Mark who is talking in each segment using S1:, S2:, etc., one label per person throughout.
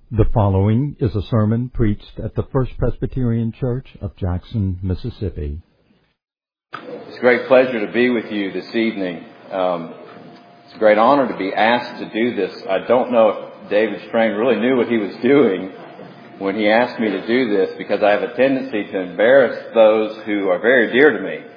S1: The following is a sermon preached at the First Presbyterian Church of Jackson, Mississippi.
S2: It's a great pleasure to be with you this evening. It's a great honor to be asked to do this. I don't know if David Strang really knew what he was doing when he asked me to do this, because I have a tendency to embarrass those who are very dear to me.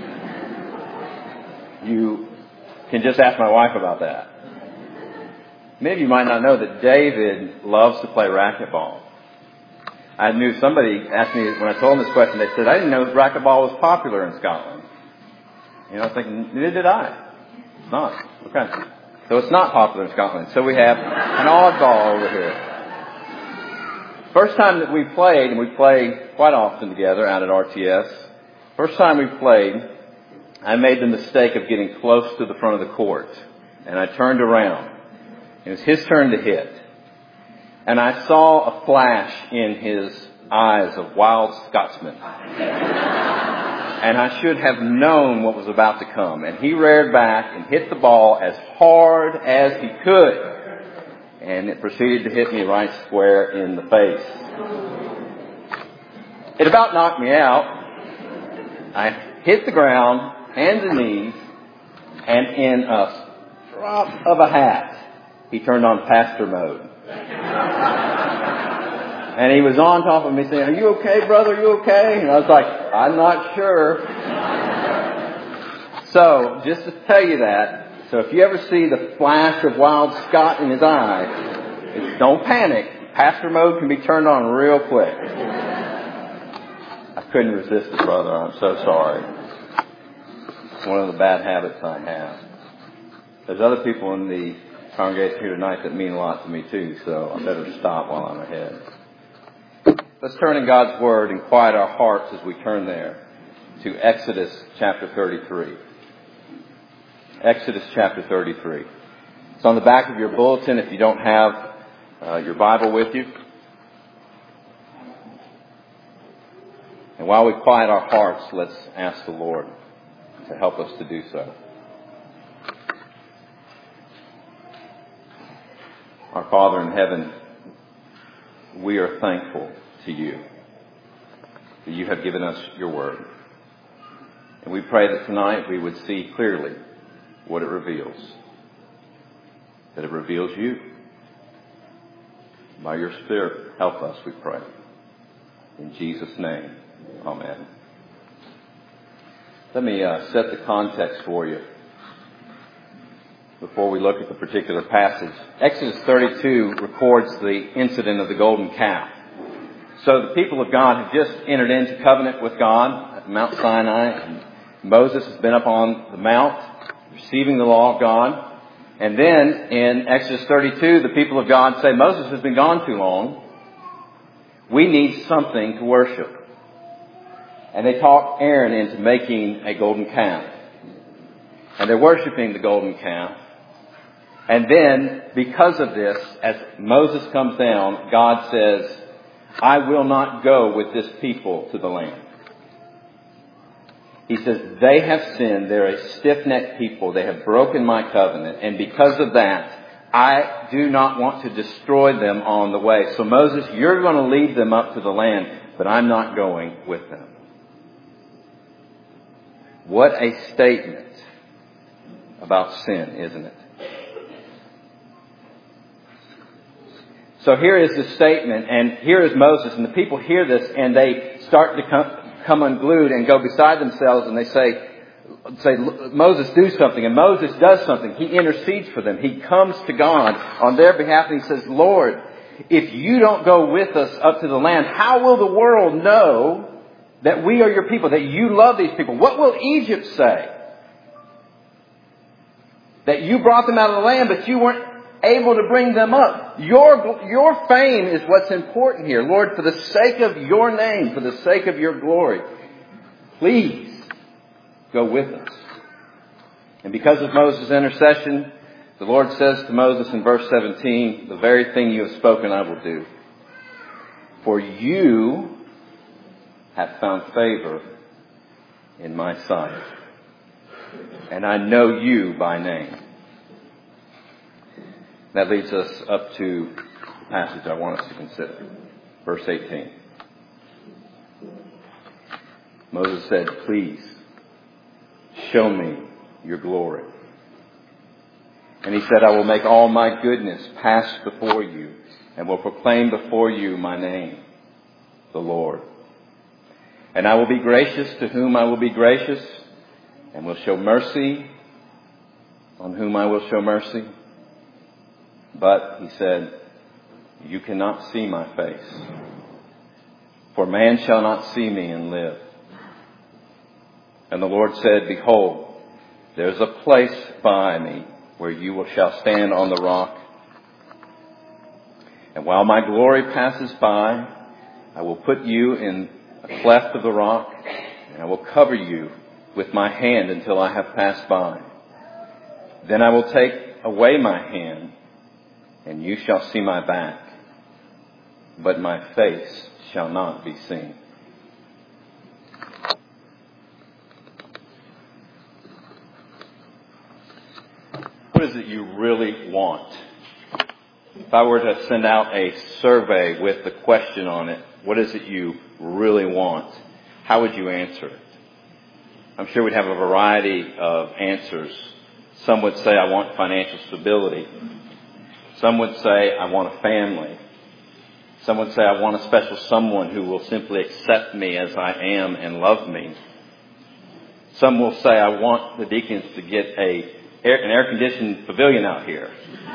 S2: You can just ask my wife about that. Many of you might not know that David loves to play racquetball. I knew somebody asked me when I told them this question, they said, I didn't know racquetball was popular in Scotland. You know, I was thinking, neither did I. It's not. Okay. So it's not popular in Scotland. So we have an oddball over here. First time that we played, and we play quite often together out at RTS, first time we played, I made the mistake of getting close to the front of the court. And I turned around. It was his turn to hit. And I saw a flash in his eyes of wild Scotsman. And I should have known what was about to come. And he reared back and hit the ball as hard as he could. And it proceeded to hit me right square in the face. It about knocked me out. I hit the ground, hands and knees, and in a drop of a hat, he turned on pastor mode. And he was on top of me saying, are you okay, brother? Are you okay? And I was like, I'm not sure. So, just to tell you that, so if you ever see the flash of wild Scott in his eye, don't panic. Pastor mode can be turned on real quick. I couldn't resist it, brother. I'm so sorry. It's one of the bad habits I have. There's other people in the congregation here tonight that mean a lot to me too, so I better stop while I'm ahead. Let's turn in God's Word and quiet our hearts as we turn there to Exodus chapter 33. Exodus chapter 33. It's on the back of your bulletin if you don't have your Bible with you. And while we quiet our hearts, let's ask the Lord to help us to do so. Our Father in heaven, we are thankful to you that you have given us your word. And we pray that tonight we would see clearly what it reveals. That it reveals you. By your Spirit, help us, we pray. In Jesus' name, amen. Let me set the context for you before we look at the particular passage. Exodus 32 records the incident of the golden calf. So the people of God have just entered into covenant with God at Mount Sinai. And Moses has been up on the mount receiving the law of God. And then in Exodus 32, the people of God say, Moses has been gone too long. We need something to worship. And they talk Aaron into making a golden calf. And they're worshiping the golden calf. And then, because of this, as Moses comes down, God says, I will not go with this people to the land. He says, they have sinned. They're a stiff-necked people. They have broken my covenant. And because of that, I do not want to destroy them on the way. So Moses, you're going to lead them up to the land, but I'm not going with them. What a statement about sin, isn't it? So here is the statement, and here is Moses, and the people hear this, and they start to come unglued and go beside themselves, and they say, Moses, do something. And Moses does something. He intercedes for them. He comes to God on their behalf, and he says, Lord, if you don't go with us up to the land, how will the world know that we are your people, that you love these people? What will Egypt say? That you brought them out of the land, but you weren't able to bring them up. Your fame is what's important here. Lord, for the sake of your name, for the sake of your glory, please go with us. And because of Moses' intercession, the Lord says to Moses in verse 17, the very thing you have spoken I will do. For you have found favor in my sight, and I know you by name. That leads us up to the passage I want us to consider. Verse 18. Moses said, "Please, show me your glory." And he said, "I will make all my goodness pass before you and will proclaim before you my name, the Lord. And I will be gracious to whom I will be gracious and will show mercy on whom I will show mercy. But," he said, "you cannot see my face. For man shall not see me and live." And the Lord said, "Behold, there is a place by me where you shall stand on the rock. And while my glory passes by, I will put you in a cleft of the rock, and I will cover you with my hand until I have passed by. Then I will take away my hand, and you shall see my back, but my face shall not be seen." What is it you really want? If I were to send out a survey with the question on it, what is it you really want? How would you answer it? I'm sure we'd have a variety of answers. Some would say, "I want financial stability." Some would say, "I want a family." Some would say, "I want a special someone who will simply accept me as I am and love me." Some will say, "I want the deacons to get an air-conditioned pavilion out here."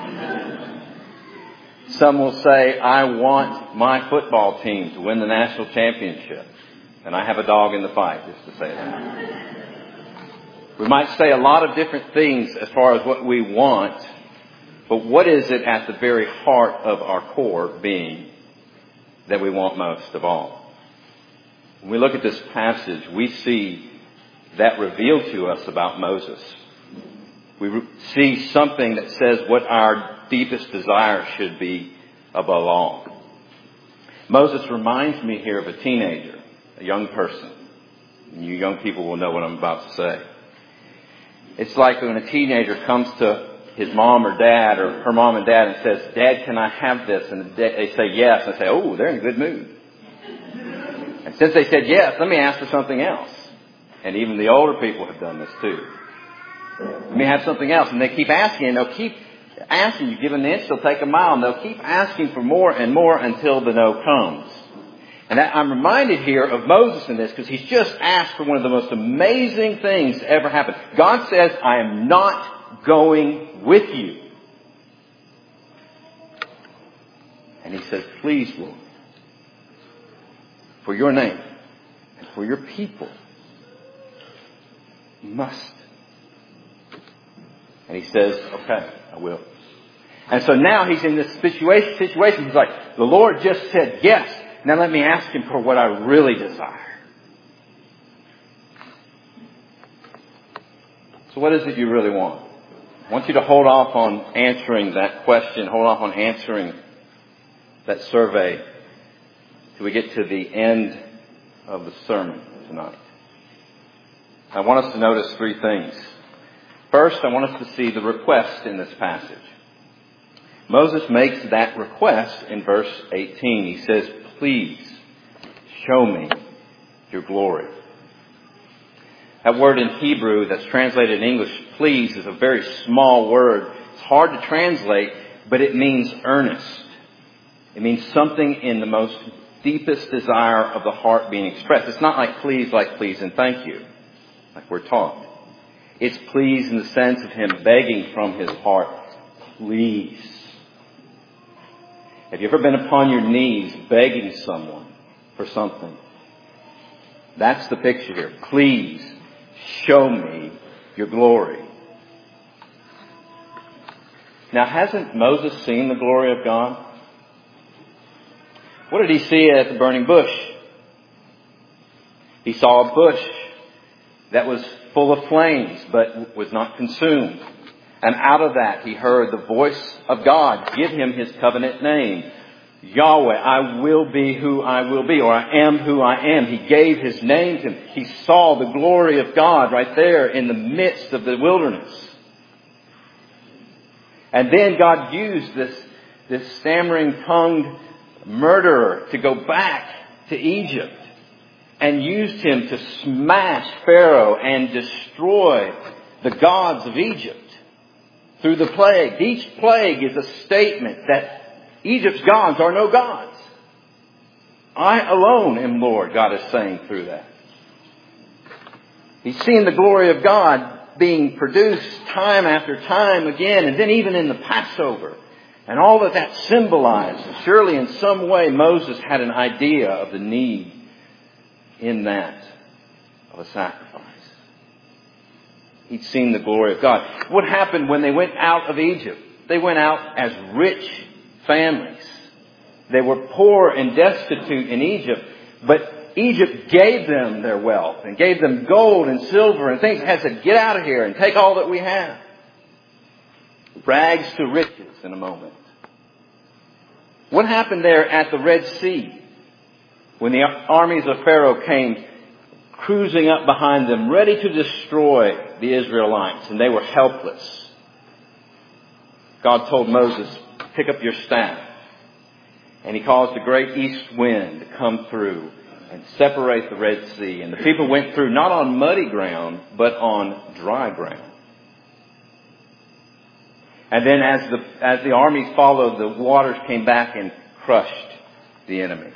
S2: Some will say, "I want my football team to win the national championship. And I have a dog in the fight," just to say that. We might say a lot of different things as far as what we want, but what is it at the very heart of our core being that we want most of all? When we look at this passage, we see that revealed to us about Moses. We see something that says what our deepest desire should be above all. Moses reminds me here of a teenager, a young person. And you young people will know what I'm about to say. It's like when a teenager comes to his mom or dad or her mom and dad and says, "Dad, can I have this?" And they say yes. And say, "Oh, they're in a good mood." And since they said yes, let me ask for something else. And even the older people have done this too. Let me have something else. And they keep asking, and they'll keep asking. You give an inch, they'll take a mile. And they'll keep asking for more and more until the no comes. And I'm reminded here of Moses in this because he's just asked for one of the most amazing things to ever happen. God says, "I am not going with you." And he says, "Please, Lord, for your name and for your people, you must." And he says, "Okay, I will." And so now he's in this situation. He's like, the Lord just said yes. Now let me ask him for what I really desire. So what is it you really want? I want you to hold off on answering that question. Hold off on answering that survey till we get to the end of the sermon tonight. I want us to notice three things. First, I want us to see the request in this passage. Moses makes that request in verse 18. He says, "Please show me your glory." That word in Hebrew that's translated in English, "please," is a very small word. It's hard to translate, but it means earnest. It means something in the most deepest desire of the heart being expressed. It's not like please and thank you, like we're taught. It's please in the sense of him begging from his heart, "Please." Have you ever been upon your knees begging someone for something? That's the picture here. Please show me your glory. Now, hasn't Moses seen the glory of God? What did he see at the burning bush? He saw a bush that was full of flames but was not consumed. And out of that, he heard the voice of God give him his covenant name. Yahweh, I will be who I will be, or I am who I am. He gave his name to him. He saw the glory of God right there in the midst of the wilderness. And then God used this stammering-tongued murderer to go back to Egypt and used him to smash Pharaoh and destroy the gods of Egypt through the plague. Each plague is a statement that Egypt's gods are no gods. I alone am Lord, God is saying through that. He's seen the glory of God being produced time after time again, and then even in the Passover. And all that symbolized. Surely in some way Moses had an idea of the need in that of a sacrifice. He'd seen the glory of God. What happened when they went out of Egypt? They went out as rich families. They were poor and destitute in Egypt, but Egypt gave them their wealth and gave them gold and silver and things. They said, get out of here and take all that we have. Rags to riches in a moment. What happened there at the Red Sea when the armies of Pharaoh came cruising up behind them, ready to destroy the Israelites, and they were helpless? God told Moses, pick up your staff. And He caused a great east wind to come through and separate the Red Sea. And the people went through not on muddy ground, but on dry ground. And then as the armies followed, the waters came back and crushed the enemy.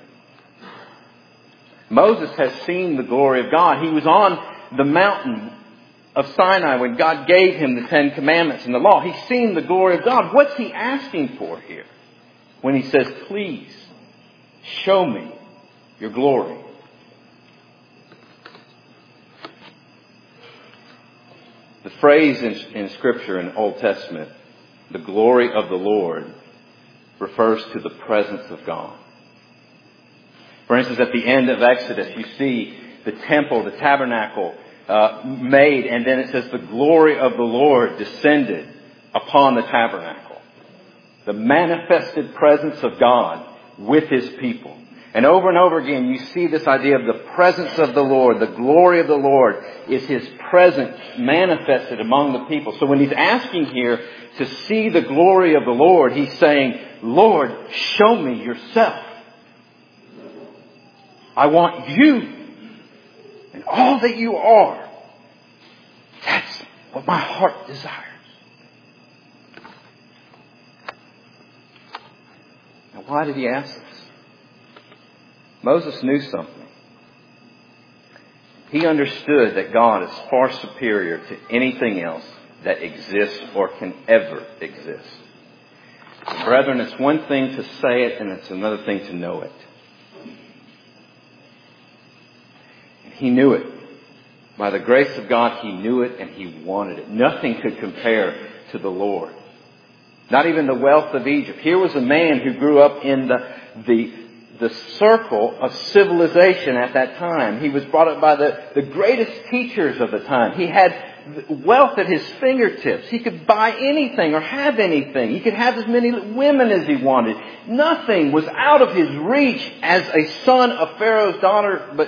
S2: Moses has seen the glory of God. He was on the mountain of Sinai when God gave him the 10 Commandments and the law. He's seen the glory of God. What's he asking for here when he says, please show me your glory? The phrase in Scripture in Old Testament, the glory of the Lord, refers to the presence of God. For instance, at the end of Exodus, you see the temple, the tabernacle made, and then it says the glory of the Lord descended upon the tabernacle. The manifested presence of God with His people. And over again, you see this idea of the presence of the Lord. The glory of the Lord is His presence manifested among the people. So when He's asking here to see the glory of the Lord, He's saying, Lord, show me yourself. I want you and all that you are. That's what my heart desires. Now, why did He ask this? Moses knew something. He understood that God is far superior to anything else that exists or can ever exist. Brethren, it's one thing to say it and it's another thing to know it. He knew it. By the grace of God, he knew it and he wanted it. Nothing could compare to the Lord. Not even the wealth of Egypt. Here was a man who grew up in the circle of civilization at that time. He was brought up by the greatest teachers of the time. He had wealth at his fingertips. He could buy anything or have anything. He could have as many women as he wanted. Nothing was out of his reach as a son of Pharaoh's daughter, but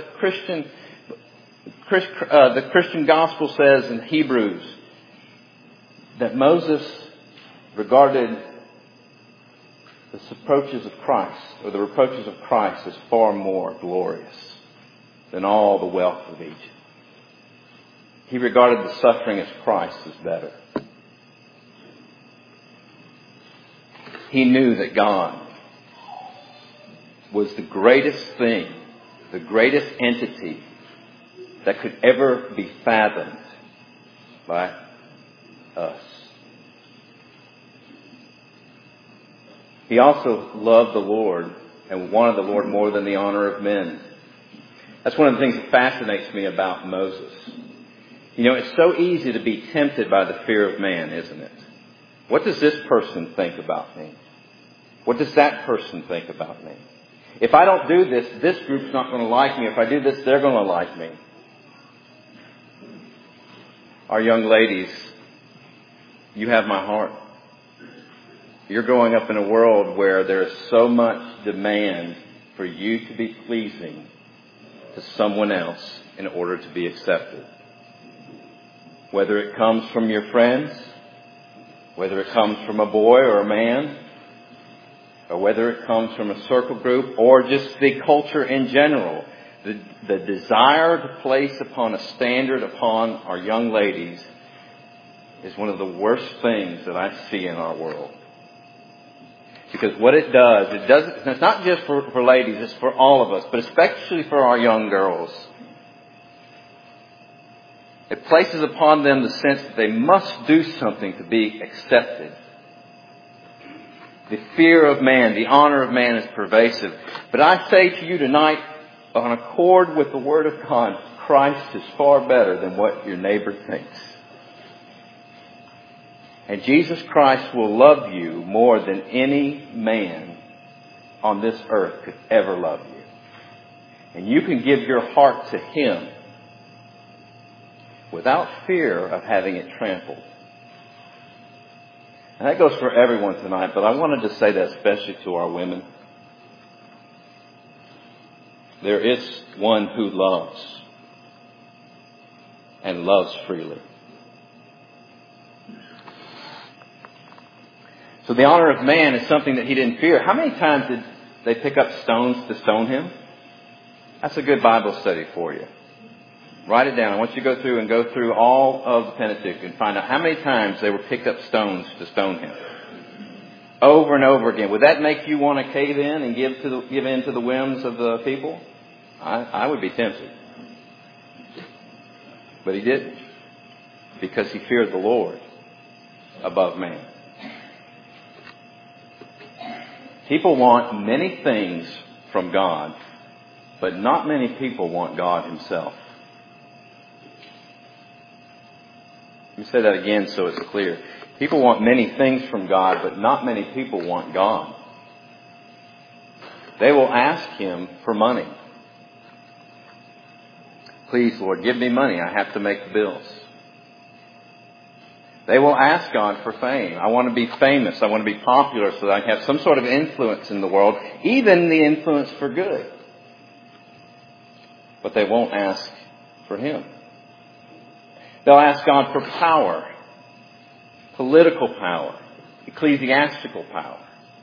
S2: the Christian gospel says in Hebrews that Moses regarded the reproaches of Christ, or the reproaches of Christ, as far more glorious than all the wealth of Egypt. He regarded the suffering of Christ as better. He knew that God was the greatest thing, the greatest entity that could ever be fathomed by us. He also loved the Lord and wanted the Lord more than the honor of men. That's one of the things that fascinates me about Moses. You know, it's so easy to be tempted by the fear of man, isn't it? What does this person think about me? What does that person think about me? If I don't do this, this group's not going to like me. If I do this, they're going to like me. Our young ladies, you have my heart. You're growing up in a world where there is so much demand for you to be pleasing to someone else in order to be accepted. Whether it comes from your friends, whether it comes from a boy or a man, or whether it comes from a circle group or just the culture in general, the desire to place upon a standard upon our young ladies is one of the worst things that I see in our world. Because what it does, it's not just for ladies, it's for all of us, but especially for our young girls. It places upon them the sense that they must do something to be accepted. The fear of man, the honor of man is pervasive. But I say to you tonight, on accord with the Word of God, Christ is far better than what your neighbor thinks. And Jesus Christ will love you more than any man on this earth could ever love you. And you can give your heart to Him without fear of having it trampled. And that goes for everyone tonight, but I wanted to say that especially to our women. There is one who loves, and loves freely. So the honor of man is something that he didn't fear. How many times did they pick up stones to stone him? That's a good Bible study for you. Write it down. I want you to go through all of the Pentateuch and find out how many times they were picked up stones to stone him. Over and over again. Would that make you want to cave in and give in to the whims of the people? I would be tempted. But he didn't. Because he feared the Lord above man. People want many things from God, but not many people want God Himself. Let me say that again so it's clear. People want many things from God, but not many people want God. They will ask Him for money. Please, Lord, give me money. I have to make the bills. They will ask God for fame. I want to be famous. I want to be popular so that I can have some sort of influence in the world, even the influence for good. But they won't ask for Him. They'll ask God for power, political power, ecclesiastical power,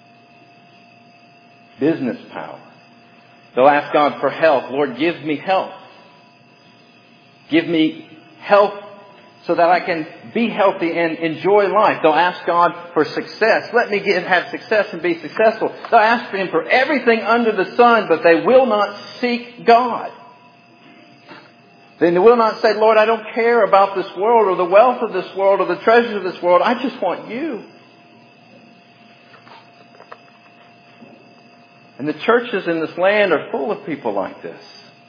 S2: business power. They'll ask God for health. Lord, give me health. Give me health so that I can be healthy and enjoy life. They'll ask God for success. Let me have success and be successful. They'll ask Him for everything under the sun, but they will not seek God. Then they will not say, Lord, I don't care about this world or the wealth of this world or the treasures of this world. I just want You. And the churches in this land are full of people like this.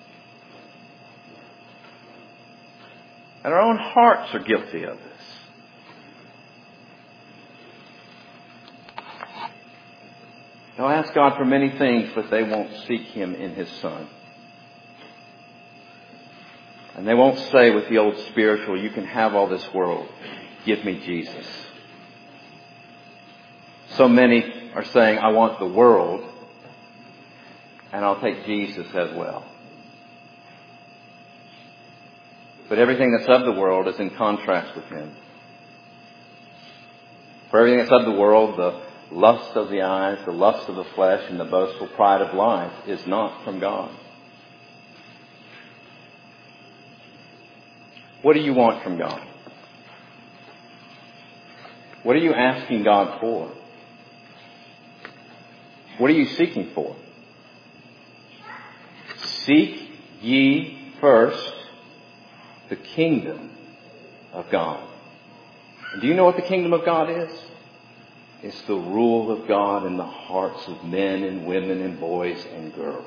S2: And our own hearts are guilty of this. They'll ask God for many things, but they won't seek Him in His Son. And they won't say with the old spiritual, you can have all this world. Give me Jesus. So many are saying, I want the world, and I'll take Jesus as well. But everything that's of the world is in contrast with Him. For everything that's of the world, the lust of the eyes, the lust of the flesh, and the boastful pride of life is not from God. What do you want from God? What are you asking God for? What are you seeking for? Seek ye first the kingdom of God. And do you know what the kingdom of God is? It's the rule of God in the hearts of men and women and boys and girls.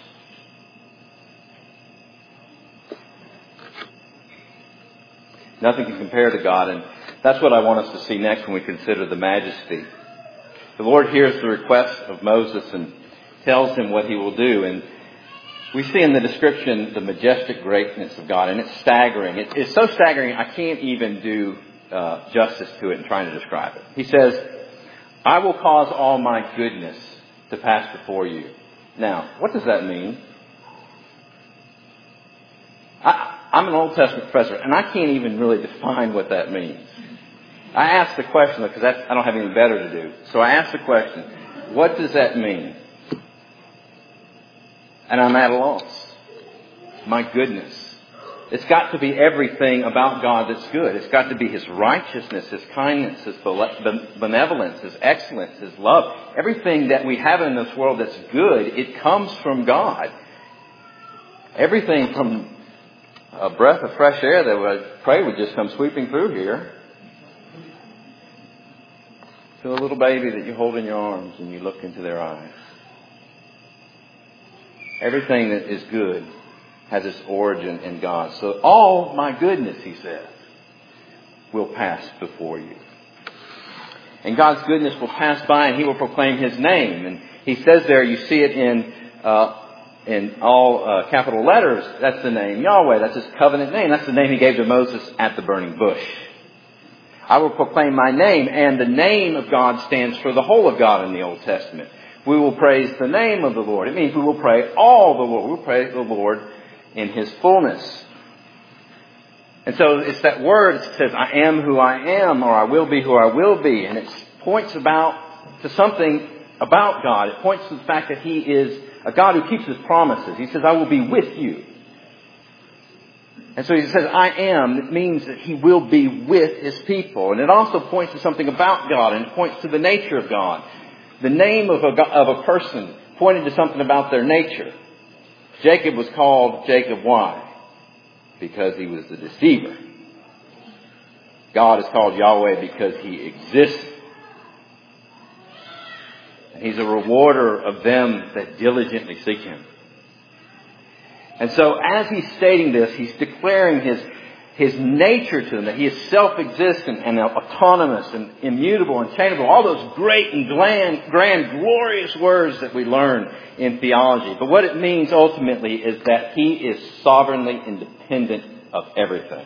S2: Nothing can compare to God, and that's what I want us to see next when we consider the majesty. The Lord hears the request of Moses and tells him what He will do, and we see in the description the majestic greatness of God, and it's staggering. It's so staggering I can't even do justice to it in trying to describe it. He says, I will cause all my goodness to pass before you. Now, what does that mean? I'm an Old Testament professor, and I can't even really define what that means. I asked the question, because I don't have anything better to do. So I asked the question, What does that mean? And I'm at a loss. My goodness. It's got to be everything about God that's good. It's got to be His righteousness, His kindness, His benevolence, His excellence, His love. Everything that we have in this world that's good, it comes from God. Everything from a breath of fresh air that I pray would just come sweeping through here, to a little baby that you hold in your arms and you look into their eyes. Everything that is good has its origin in God. So all my goodness, He says, will pass before you. And God's goodness will pass by and He will proclaim His name. And He says there, you see it in all capital letters, that's the name Yahweh. That's His covenant name. That's the name He gave to Moses at the burning bush. I will proclaim my name, and the name of God stands for the whole of God in the Old Testament. We will praise the name of the Lord. It means we will pray all the Lord. We will praise the Lord in His fullness. And so it's that word that says, I am who I am, or I will be who I will be. And it points to something about God. It points to the fact that He is a God who keeps His promises. He says, I will be with you. And so He says, I am. It means that He will be with His people. And it also points to something about God, and it points to the nature of God. The name of a person pointed to something about their nature. Jacob was called Jacob. Why? Because he was the deceiver. God is called Yahweh because He exists. And He's a rewarder of them that diligently seek Him. And so as He's stating this, He's declaring His nature to them, that He is self-existent and autonomous and immutable and changeable. All those great and grand, glorious words that we learn in theology. But what it means ultimately is that He is sovereignly independent of everything.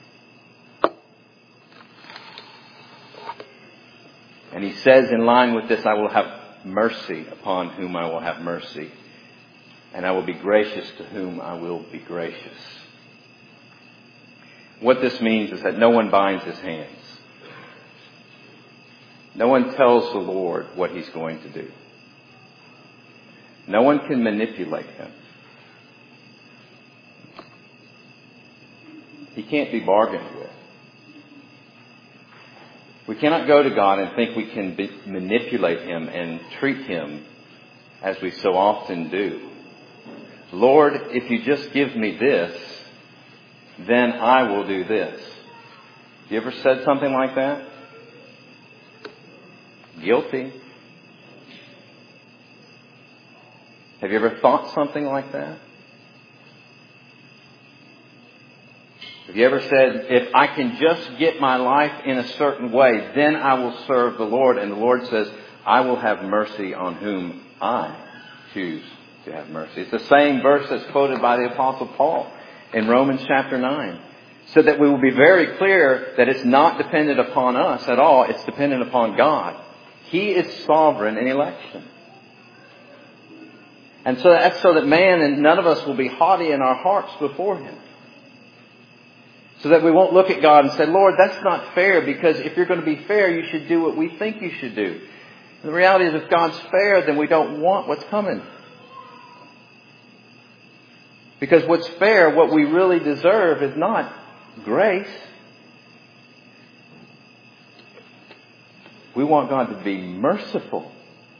S2: And He says in line with this, I will have mercy upon whom I will have mercy. And I will be gracious to whom I will be gracious. What this means is that no one binds His hands. No one tells the Lord what He's going to do. No one can manipulate Him. He can't be bargained with. We cannot go to God and think we can manipulate Him and treat Him as we so often do. Lord, if you just give me this, then I will do this. You ever said something like that? Guilty. Have you ever thought something like that? Have you ever said, if I can just get my life in a certain way, then I will serve the Lord? And the Lord says, I will have mercy on whom I choose to have mercy. It's the same verse that's quoted by the Apostle Paul in Romans chapter 9. So that we will be very clear that it's not dependent upon us at all. It's dependent upon God. He is sovereign in election. And so that's so that man and none of us will be haughty in our hearts before Him. So that we won't look at God and say, Lord, that's not fair, because if you're going to be fair, you should do what we think you should do. And the reality is, if God's fair, then we don't want what's coming. Because what's fair, what we really deserve, is not grace. We want God to be merciful.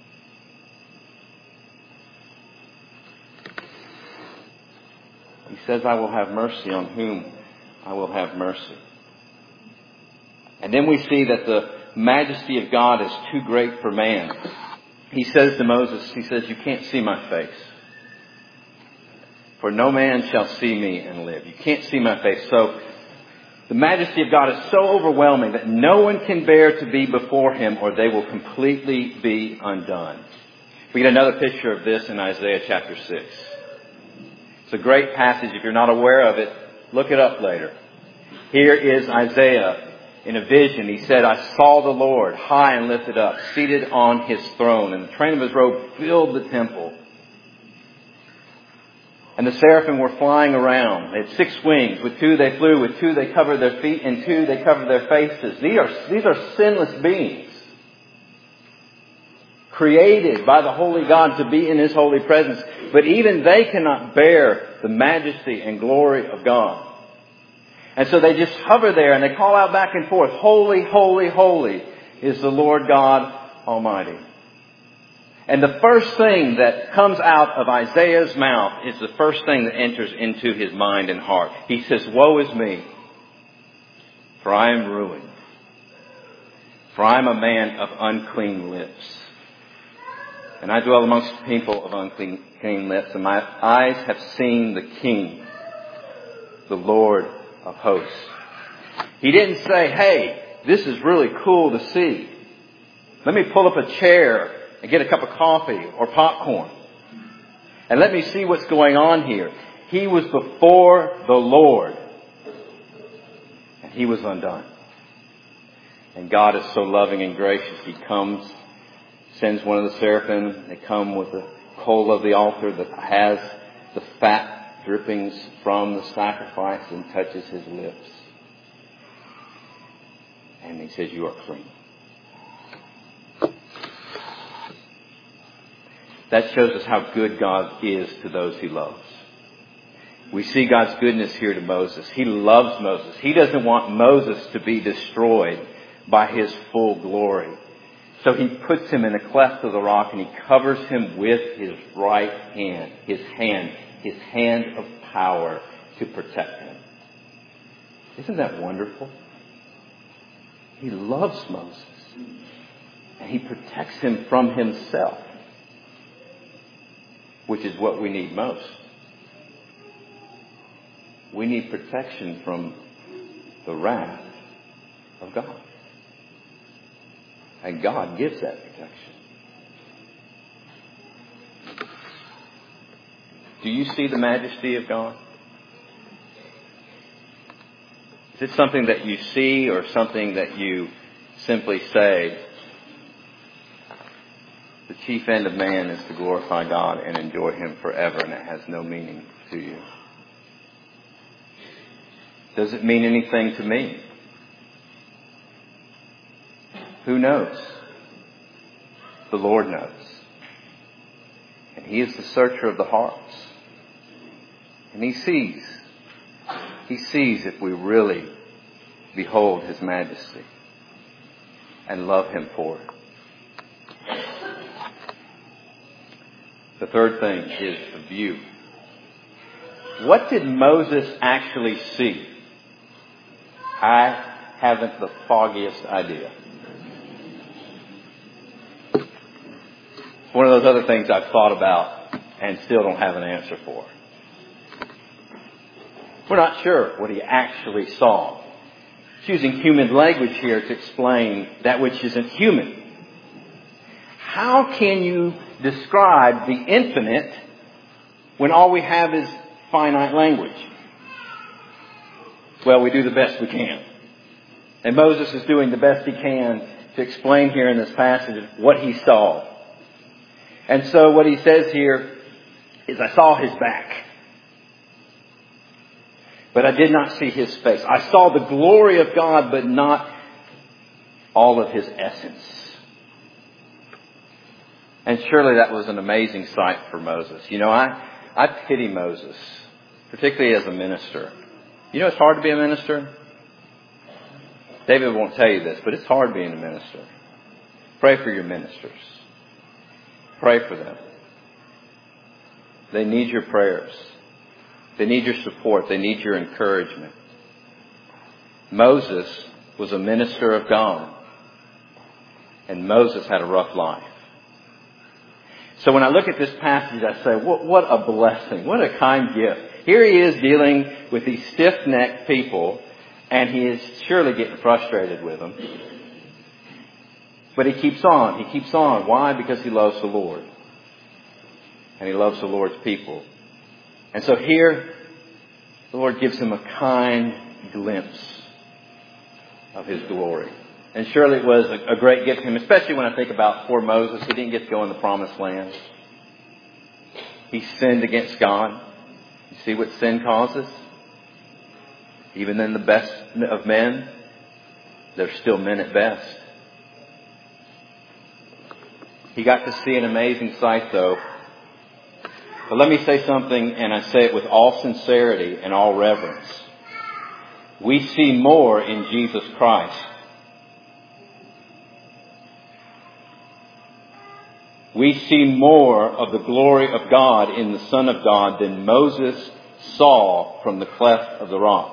S2: He says, I will have mercy on whom I will have mercy. And then we see that the majesty of God is too great for man. He says to Moses, He says, you can't see my face. For no man shall see me and live. You can't see my face. So the majesty of God is so overwhelming that no one can bear to be before Him, or they will completely be undone. We get another picture of this in Isaiah chapter 6. It's a great passage. If you're not aware of it, look it up later. Here is Isaiah in a vision. He said, I saw the Lord high and lifted up, seated on His throne, and the train of His robe filled the temple. And the seraphim were flying around. They had 6 wings. With 2 they flew. With 2 they covered their feet. And 2 they covered their faces. These are sinless beings. created by the Holy God to be in His holy presence. But even they cannot bear the majesty and glory of God. And so they just hover there and they call out back and forth, "Holy, holy, holy is the Lord God Almighty." And the first thing that comes out of Isaiah's mouth is the first thing that enters into his mind and heart. He says, "Woe is me, for I am ruined. For I am a man of unclean lips. And I dwell amongst people of unclean lips, and my eyes have seen the King, the Lord of hosts." He didn't say, "Hey, this is really cool to see. Let me pull up a chair and get a cup of coffee or popcorn. And let me see what's going on here." He was before the Lord. And he was undone. And God is so loving and gracious. He comes, sends one of the seraphim. They come with the coal of the altar that has the fat drippings from the sacrifice and touches his lips. And he says, "You are clean." That shows us how good God is to those He loves. We see God's goodness here to Moses. He loves Moses. He doesn't want Moses to be destroyed by his full glory. So He puts him in a cleft of the rock and He covers him with His right hand, His hand of power to protect him. Isn't that wonderful? He loves Moses and He protects him from himself, which is what we need most. We need protection from the wrath of God. And God gives that protection. Do you see the majesty of God? Is it something that you see or something that you simply say, the chief end of man is to glorify God and enjoy Him forever, and it has no meaning to you? Does it mean anything to me? Who knows? The Lord knows. And He is the searcher of the hearts. And He sees. He sees if we really behold His majesty and love Him for it. The third thing is the view. What did Moses actually see? I haven't the foggiest idea. It's one of those other things I've thought about and still don't have an answer for. We're not sure what he actually saw. He's using human language here to explain that which isn't human. How can you describe the infinite when all we have is finite language? Well, we do the best we can. And Moses is doing the best he can to explain here in this passage what he saw. And so what he says here is, "I saw His back, but I did not see His face. I saw the glory of God, but not all of His essence." And surely that was an amazing sight for Moses. You know, I pity Moses, particularly as a minister. You know, it's hard to be a minister. David won't tell you this, but it's hard being a minister. Pray for your ministers. Pray for them. They need your prayers. They need your support. They need your encouragement. Moses was a minister of God. And Moses had a rough life. So when I look at this passage, I say, what a blessing. What a kind gift. Here he is dealing with these stiff-necked people, and he is surely getting frustrated with them. But he keeps on. He keeps on. Why? Because he loves the Lord. And he loves the Lord's people. And so here, the Lord gives him a kind glimpse of His glory. And surely it was a great gift to him, especially when I think about poor Moses. He didn't get to go in the promised land. He sinned against God. You see what sin causes? Even in the best of men, they're still men at best. He got to see an amazing sight, though. But let me say something, and I say it with all sincerity and all reverence. We see more in Jesus Christ. We see more of the glory of God in the Son of God than Moses saw from the cleft of the rock.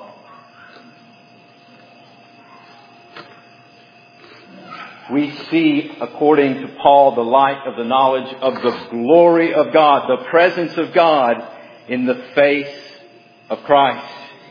S2: We see, according to Paul, the light of the knowledge of the glory of God, the presence of God in the face of Christ.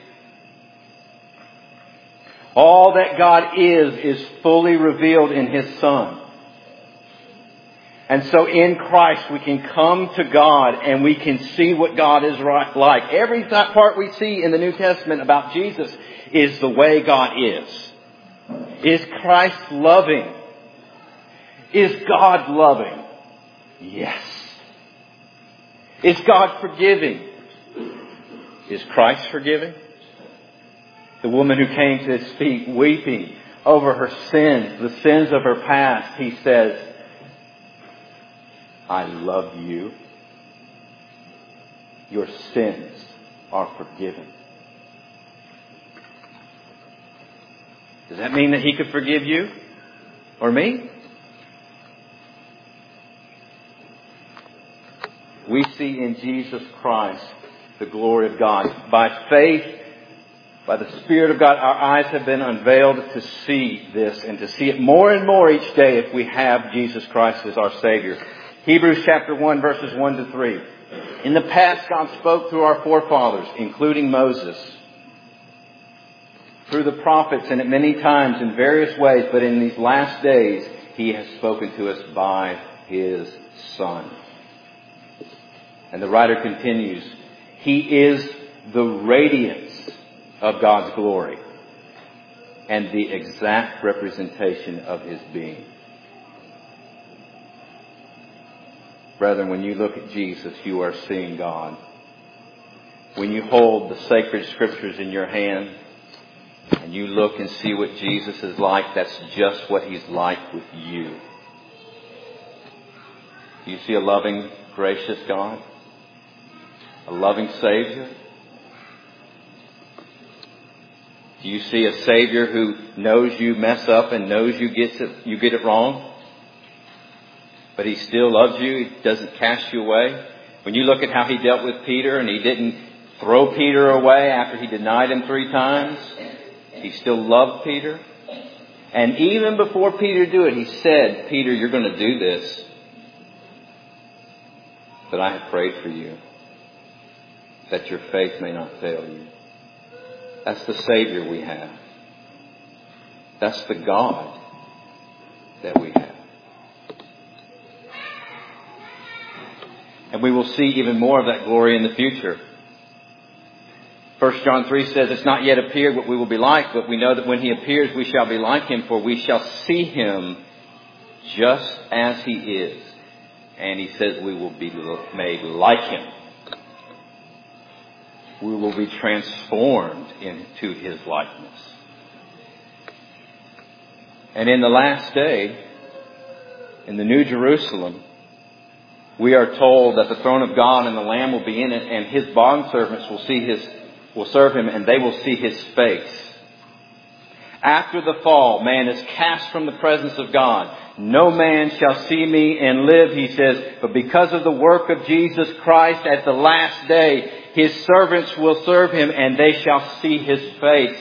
S2: All that God is fully revealed in His Son. And so in Christ we can come to God and we can see what God is like. Every part we see in the New Testament about Jesus is the way God is. Is Christ loving? Is God loving? Yes. Is God forgiving? Is Christ forgiving? The woman who came to His feet weeping over her sins, the sins of her past, He says, I love you. Your sins are forgiven. Does that mean that He could forgive you or me? We see in Jesus Christ the glory of God. By faith, by the Spirit of God, our eyes have been unveiled to see this and to see it more and more each day if we have Jesus Christ as our Savior. Hebrews chapter 1 verses 1 to 3. In the past, God spoke through our forefathers, including Moses, through the prophets, and at many times in various ways, but in these last days, He has spoken to us by His Son. And the writer continues, He is the radiance of God's glory and the exact representation of His being. Brethren, when you look at Jesus, you are seeing God. When you hold the sacred scriptures in your hand and you look and see what Jesus is like, that's just what He's like with you. Do you see a loving, gracious God? A loving Savior? Do you see a Savior who knows you mess up and knows you get it wrong? But He still loves you. He doesn't cast you away. When you look at how He dealt with Peter and He didn't throw Peter away after he denied Him 3 times, He still loved Peter. And even before Peter did it, He said, Peter, you're going to do this. But I have prayed for you, that your faith may not fail you. That's the Savior we have. That's the God that we have. And we will see even more of that glory in the future. 1 John 3 says, it's not yet appeared what we will be like, but we know that when He appears, we shall be like Him, for we shall see Him just as He is. And He says we will be made like Him. We will be transformed into His likeness. And in the last day, in the New Jerusalem, we are told that the throne of God and the Lamb will be in it, and His bondservants will serve Him, and they will see His face. After the fall, man is cast from the presence of God. No man shall see me and live, He says, but because of the work of Jesus Christ at the last day, His servants will serve Him, and they shall see His face.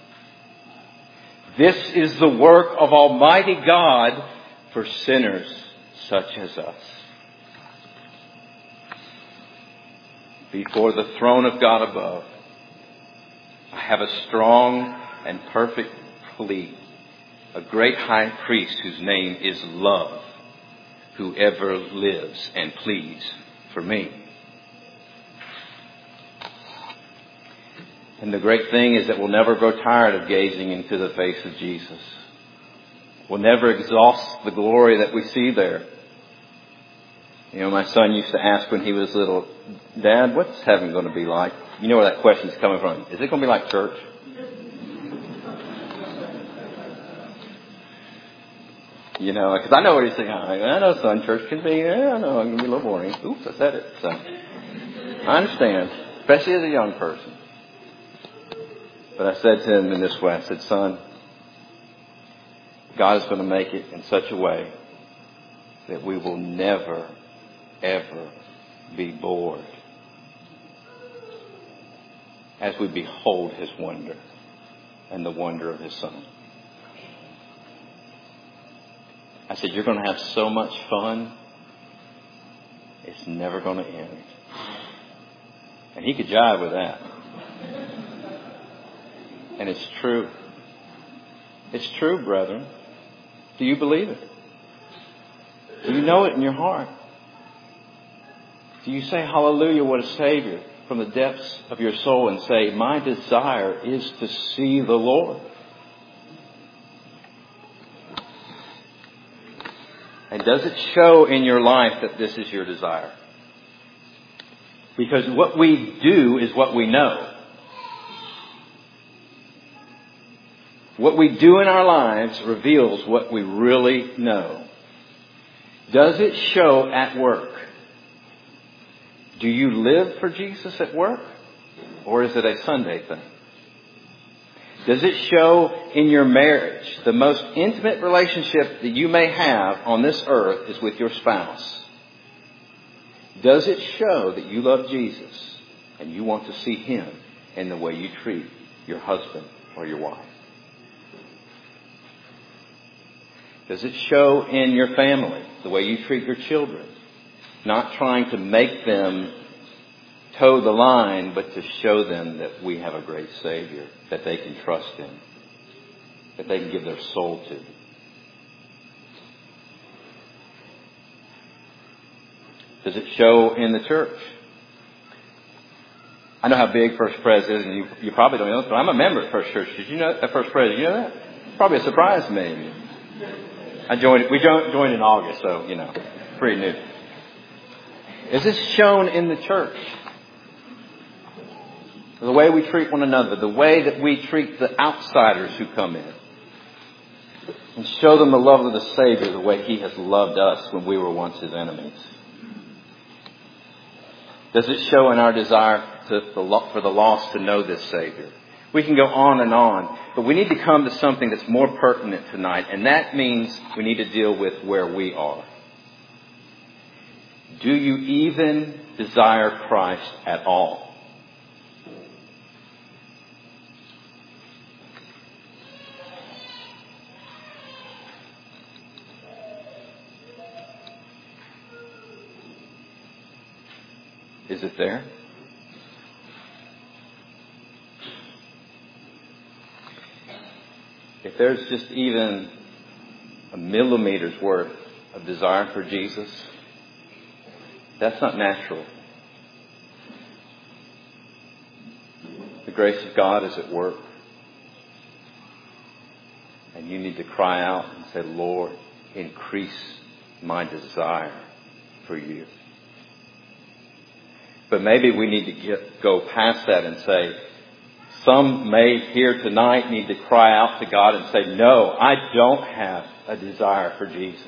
S2: This is the work of Almighty God for sinners such as us. Before the throne of God above, I have a strong and perfect plea. A great high priest whose name is Love, who ever lives and pleads for me. And the great thing is that we'll never grow tired of gazing into the face of Jesus. We'll never exhaust the glory that we see there. You know, my son used to ask when he was little, Dad, what's heaven going to be like? You know where that question's coming from. Is it going to be like church? You know, because I know what he's saying. I know, son, church can be, I know, it can be a little boring. Oops, I said it. So I understand, especially as a young person. But I said to him in this way, I said, son, God is going to make it in such a way that we will never, ever be bored as we behold his wonder and the wonder of his son. I said, you're going to have so much fun, it's never going to end. And he could jive with that. And it's true. It's true, brethren. Do you believe it? Do you know it in your heart? Do you say, hallelujah, what a Savior, from the depths of your soul, and say, my desire is to see the Lord? And does it show in your life that this is your desire? Because what we do is what we know. What we do in our lives reveals what we really know. Does it show at work? Do you live for Jesus at work? Or is it a Sunday thing? Does it show in your marriage? The most intimate relationship that you may have on this earth is with your spouse. Does it show that you love Jesus and you want to see him in the way you treat your husband or your wife? Does it show in your family, the way you treat your children? Not trying to make them toe the line, but to show them that we have a great Savior that they can trust in, that they can give their soul to. Does it show in the church? I know how big First Pres is, and you probably don't know this, but I'm a member of First Church. Did you know that? First Pres, did you know that? Probably a surprise to me. We joined in August, so, pretty new. Is this shown in the church? The way we treat one another, the way that we treat the outsiders who come in, and show them the love of the Savior the way he has loved us when we were once his enemies. Does it show in our desire for the lost to know this Savior? We can go on, but we need to come to something that's more pertinent tonight, and that means we need to deal with where we are. Do you even desire Christ at all? Is it there? If there's just even a millimeter's worth of desire for Jesus, that's not natural. The grace of God is at work. And you need to cry out and say, Lord, increase my desire for you. But maybe we need to go past that and say, some may here tonight need to cry out to God and say, no, I don't have a desire for Jesus.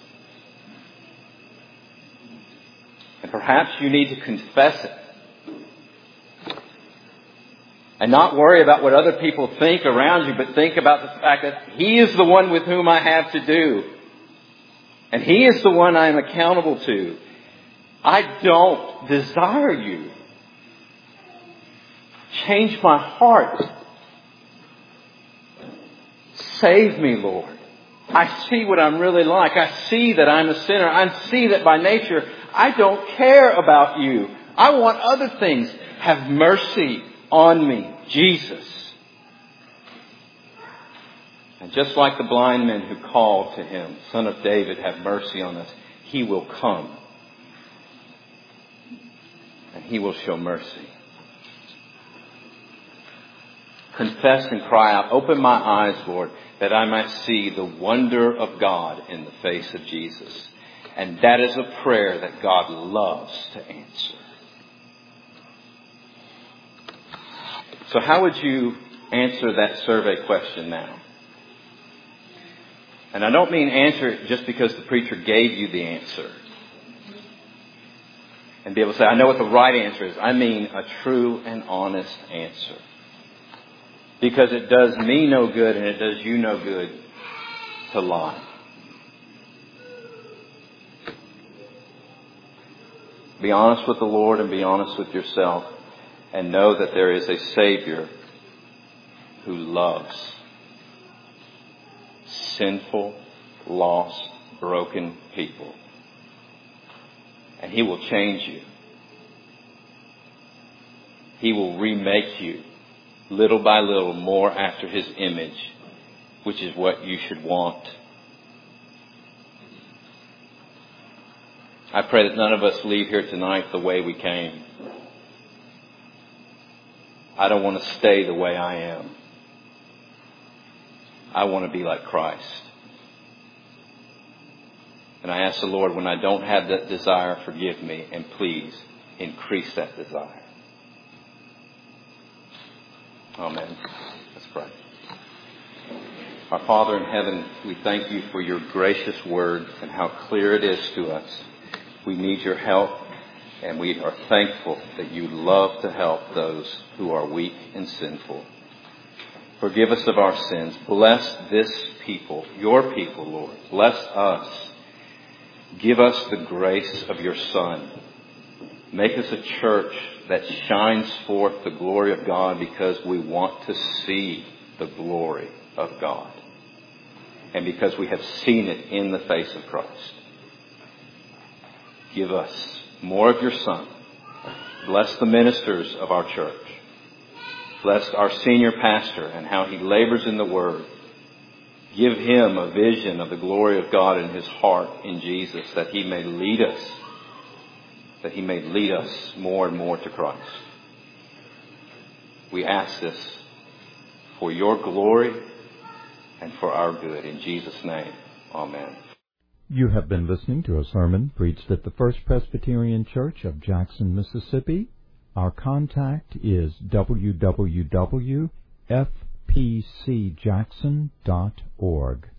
S2: And perhaps you need to confess it. And not worry about what other people think around you, but think about the fact that he is the one with whom I have to do. And he is the one I am accountable to. I don't desire you. Change my heart. Save me, Lord. I see what I'm really like. I see that I'm a sinner. I see that by nature I don't care about you. I want other things. Have mercy on me, Jesus. And just like the blind men who called to him, Son of David, have mercy on us, he will come. And he will show mercy. Confess and cry out, open my eyes, Lord, that I might see the wonder of God in the face of Jesus. And that is a prayer that God loves to answer. So how would you answer that survey question now? And I don't mean answer it just because the preacher gave you the answer. And be able to say, I know what the right answer is. I mean a true and honest answer. Because it does me no good and it does you no good to lie. Be honest with the Lord and be honest with yourself. And know that there is a Savior who loves sinful, lost, broken people. And He will change you. He will remake you little by little more after His image, which is what you should want. I pray that none of us leave here tonight the way we came. I don't want to stay the way I am. I want to be like Christ. And I ask the Lord, when I don't have that desire, forgive me, and please increase that desire. Amen. Let's pray. Our Father in heaven, we thank you for your gracious word and how clear it is to us. We need your help, and we are thankful that you love to help those who are weak and sinful. Forgive us of our sins. Bless this people, your people, Lord. Bless us. Give us the grace of your Son. Make us a church that shines forth the glory of God because we want to see the glory of God. And because we have seen it in the face of Christ. Give us more of your Son. Bless the ministers of our church. Bless our senior pastor and how he labors in the Word. Give him a vision of the glory of God in his heart in Jesus, that he may lead us. That he may lead us more and more to Christ. We ask this for your glory and for our good. In Jesus' name, amen.
S1: You have been listening to a sermon preached at the First Presbyterian Church of Jackson, Mississippi. Our contact is www.fpcjackson.org.